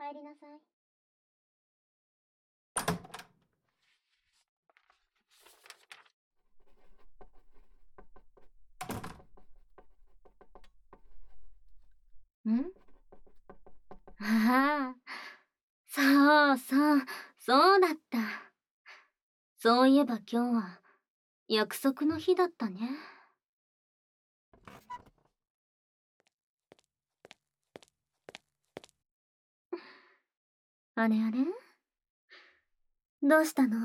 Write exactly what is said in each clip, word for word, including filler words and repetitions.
入りなさい。ん？ああ、そうそう、そうだった。そういえば今日は約束の日だったね。あれあれ？どうしたの？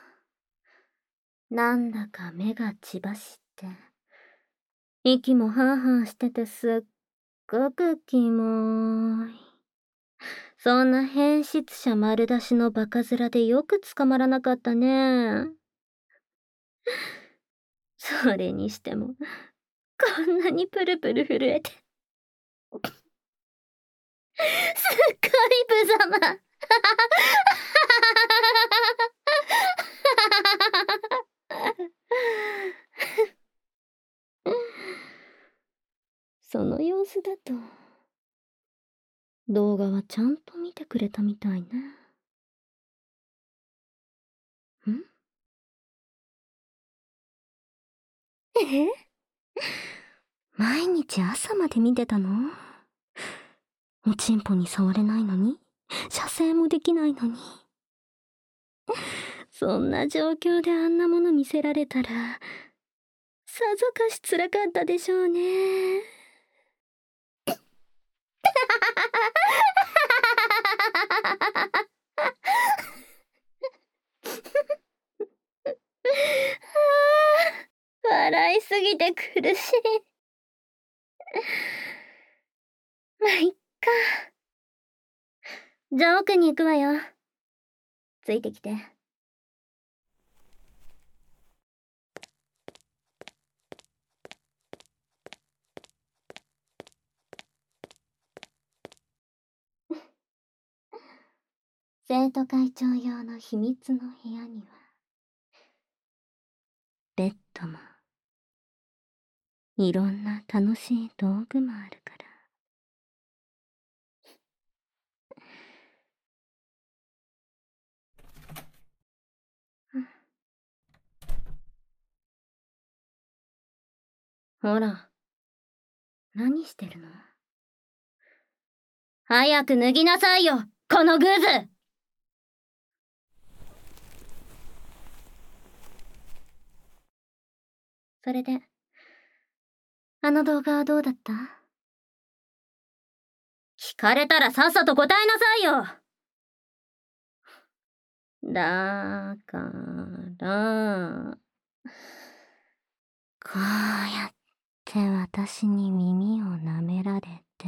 なんだか目が血走って、息もハーハーしててすっごくキモい。そんな変質者丸出しのバカ面でよく捕まらなかったね。それにしても、こんなにプルプル震えて。すっごい無様。その様子だと、動画はちゃんと見てくれたみたいね。ん？え？毎日朝まで見てたの？おちんぽに触れないのに、射精もできないのに。そんな状況であんなもの見せられたら、さぞかし辛かったでしょうね。笑いすぎて苦しい。まあ、いっか。じゃあ奥に行くわよ。ついてきて。生徒会長用の秘密の部屋には、ベッドも、いろんな楽しい道具もあるから。ほら、何してるの？早く脱ぎなさいよ、このグズ！それで、あの動画はどうだった？聞かれたらさっさと答えなさいよ！だから、こうやって私に耳を舐められて、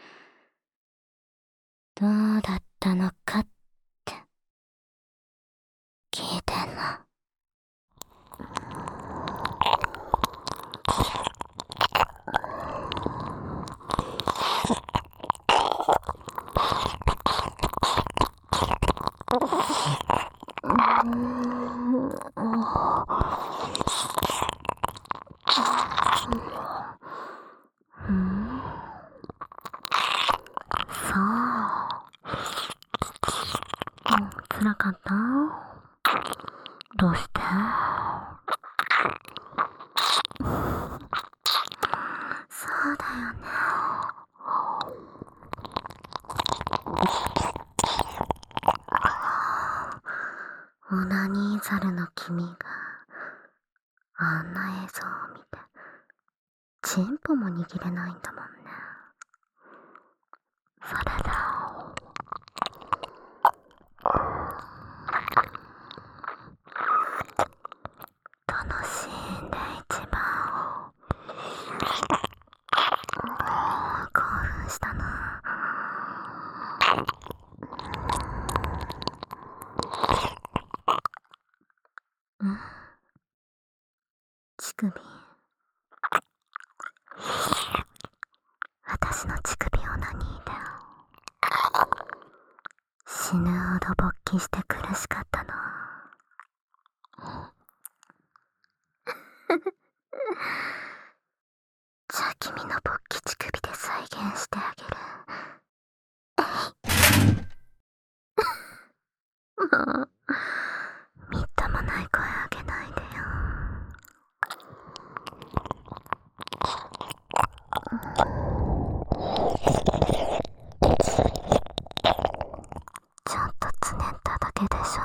どうだったのかって聞いてんの。辛かった？どうして？そうだよね。オナニーザルの君があんな映像を見てチンポも握れないんだもんね。それで楽しんで一番興奮したの。ん？乳首。私の乳首を何で死ぬほど勃起して苦しかったの。じゃあ君の勃起乳首で再現してあげる。 みっともない声あげないでよ。ちょっとつねっただけでしょ。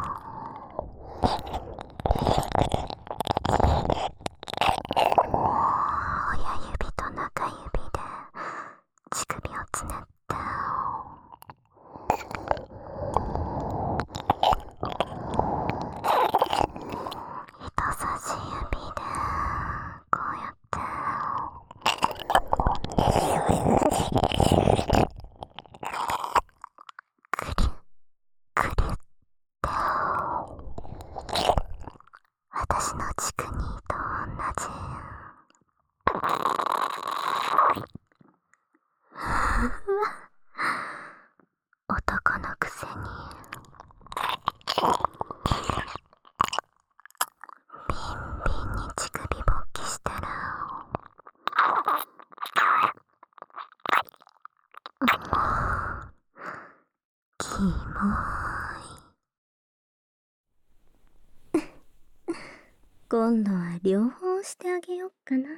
親指と中指で乳首をつねって、人差し指でこうやってクリュクリュって私の乳首と同じ。男のくせにビンビンに乳首勃起してる。キモい。今度は両方してあげよっかな。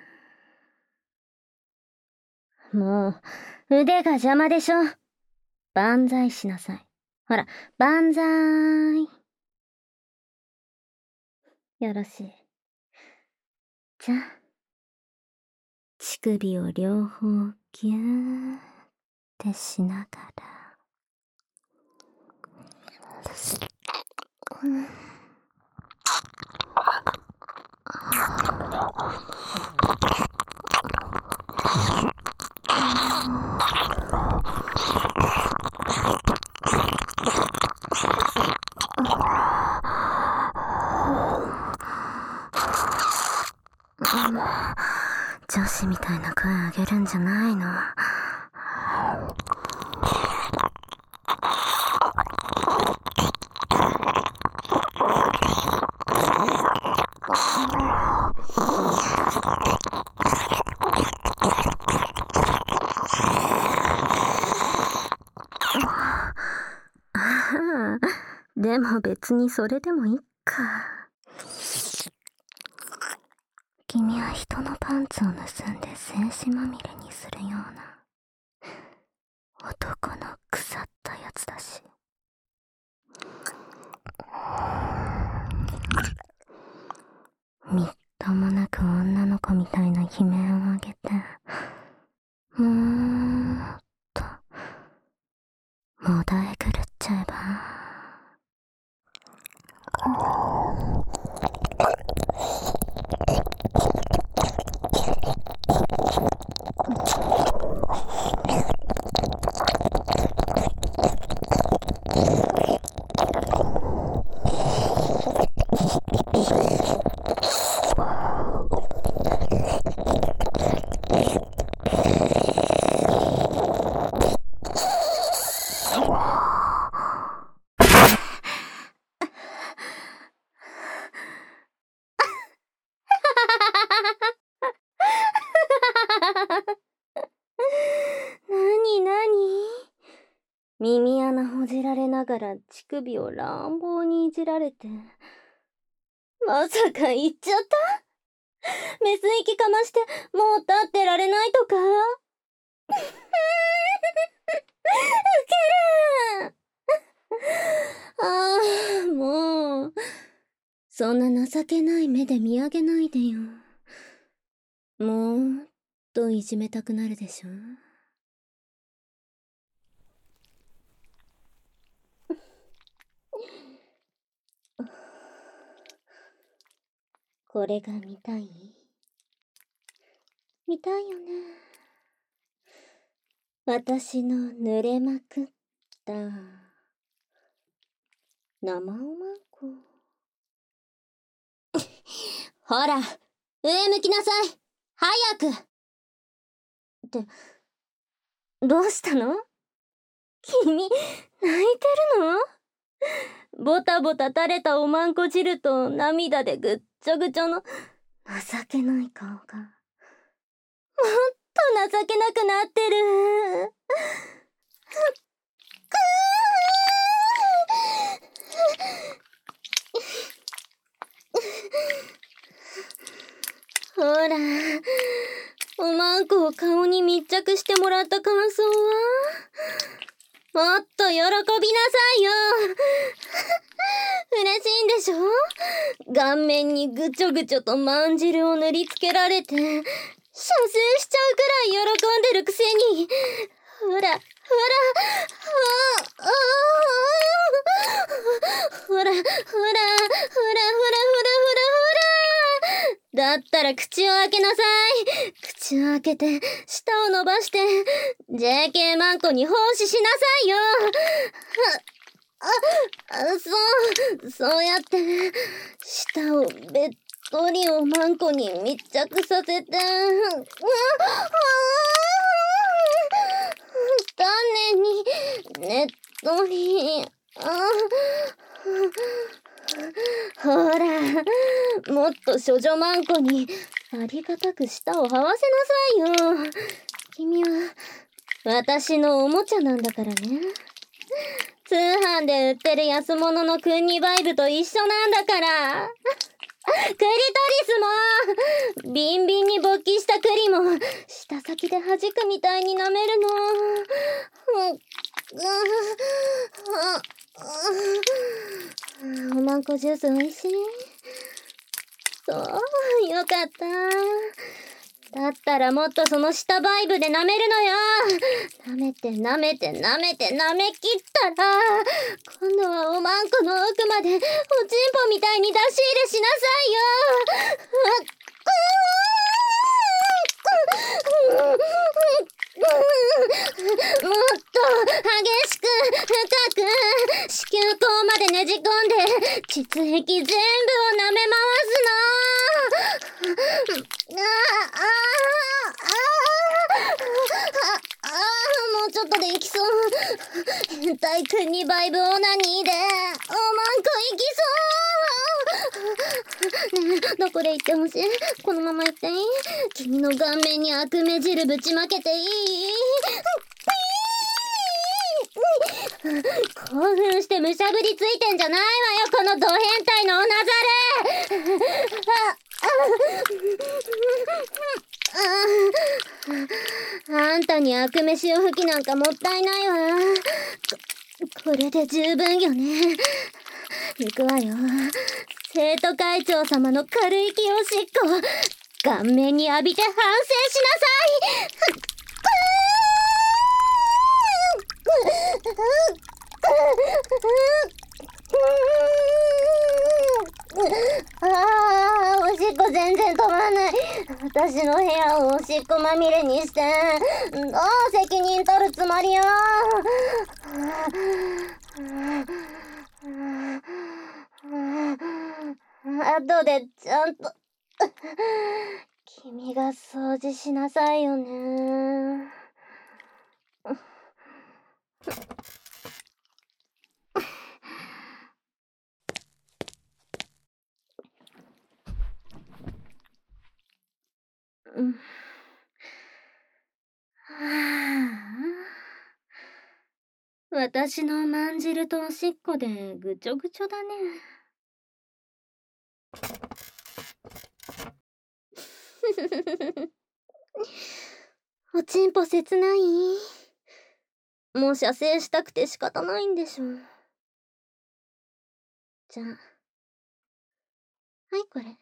もう腕が邪魔でしょ。万歳しなさい。ほら、万歳。よろしい。じゃあ乳首を両方ギューってしながら、うん、女子みたいな声あげるんじゃないの。でも別にそれでもいいか。君は人のパンツを盗んで精子まみれにするような男の腐ったやつだし。みっともなく女の子みたいな悲鳴を上げて、もーっともだえ狂っちゃえば。耳穴ほじられながら乳首を乱暴にいじられて、まさか言っちゃった？メス息かましてもう立ってられないとか？ウケる。ああ、もうそんな情けない目で見上げないでよ。もっといじめたくなるでしょ。これが見たい？見たいよね。私の濡れまくった生おまんこ。ほら、上向きなさい。早く。って、どうしたの？君、泣いてるの？ボタボタ垂れたおまんこ汁と涙でぐっちょぐちょの情けない顔がもっと情けなくなってる。 んこを顔に密着してもらった感想は？もっと喜びなさいよ。嬉しいんでしょ？顔面にぐちょぐちょとまんじるを塗りつけられて、射精しちゃうくらい喜んでるくせに。ほら、ほら、ああ、ほら、ほら、ほら、ほら、ほら、ほら、ほら。だったら口を開けなさい。口を開けて、舌を伸ばして、ジェーケー マンコに奉仕しなさいよ。あ、あ、そう、そうやって、舌をべっとりおまんこに密着させて、うん、ああ、丹念に、ねっとり、あ、ほら、もっと処女まんこに、ありがたく舌を這わせなさいよ。君は、私のおもちゃなんだからね。通販で売ってる安物のクンニバイブと一緒なんだから。クリトリスもビンビンに勃起したクリも舌先で弾くみたいに舐めるの。おまんこジュースおいしい？そう、よかった。だったらもっとその下バイブで舐めるのよ。舐めて舐めて舐めて舐めきったら、今度はおまんこの奥までおちんぽみたいに出し入れしなさいよ。もっと激しく深く子宮口までねじ込んで膣壁全部を舐め回すの。ああああ、もうちょっとで行きそう。変態くんにバイブオナニーでおまんこ行きそう。ねえ、どこで行ってほしい？このまま行っていい？君の顔面に悪目汁ぶちまけていい？興奮してむしゃぶりついてんじゃないわよ、このド変態のおなざれ。あんたに悪飯を吹きなんかもったいないわ。こ、これで十分よね。行くわよ。生徒会長様の軽い気おしっこ顔面に浴びて反省しなさい。ああ、おしっこ全然止まらない。私の部屋をおしっこまみれにしてどう責任取るつもりよ。後でちゃんと君が掃除しなさいよね。うん、はあ、私のまんじるとおしっこでぐちょぐちょだね。おちんぽ切ない？もう射精したくて仕方ないんでしょ。じゃあ、はいこれ。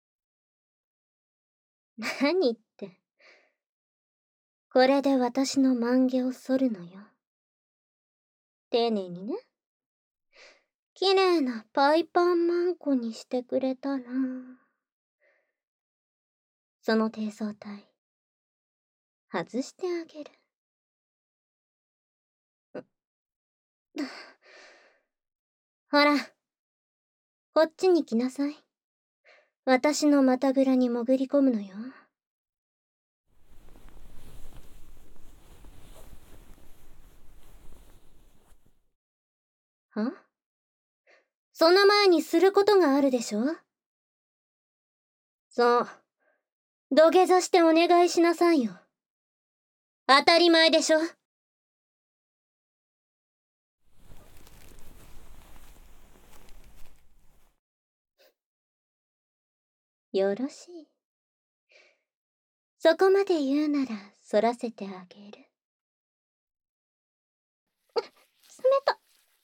何って。これで私の万華を剃るのよ。丁寧にね。綺麗なパイパンマンコにしてくれたら、その低層体、外してあげる。ほら、こっちに来なさい。私の股ぐらに潜り込むのよ。は？その前にすることがあるでしょ？そう。土下座してお願いしなさいよ。当たり前でしょ？よろしい。 そこまで言うなら、反らせてあげる。冷た。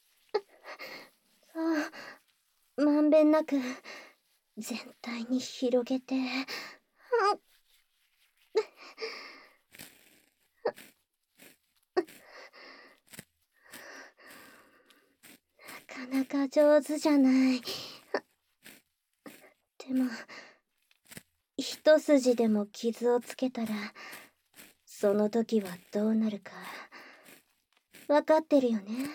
そう、まんべんなく、全体に広げて。なかなか上手じゃない。でも、一筋でも傷をつけたら、その時はどうなるか、わかってるよね。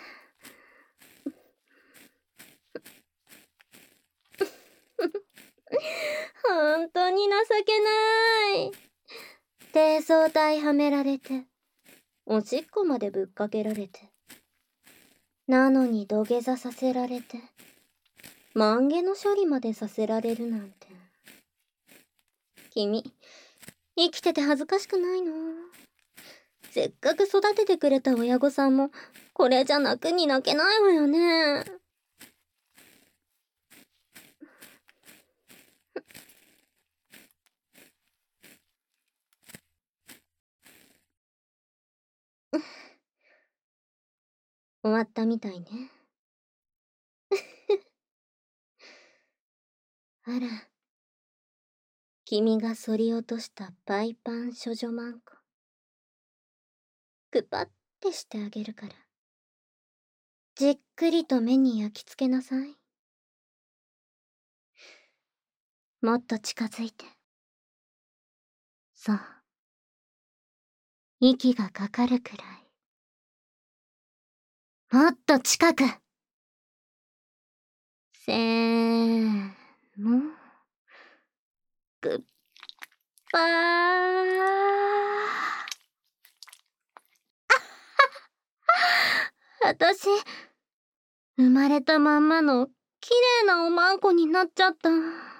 本当に情けない。低層体はめられて、おしっこまでぶっかけられて、なのに土下座させられて、万華の処理までさせられるなんて。君、生きてて恥ずかしくないの？せっかく育ててくれた親御さんも、これじゃ泣くに泣けないわよね。終わったみたいね。あら、君が剃り落としたパイパン処女マンコ。くぱってしてあげるから。じっくりと目に焼き付けなさい。もっと近づいて。そう。息がかかるくらい。もっと近く。せーの。グッバー。私、生まれたまんまの綺麗なおまんこになっちゃった。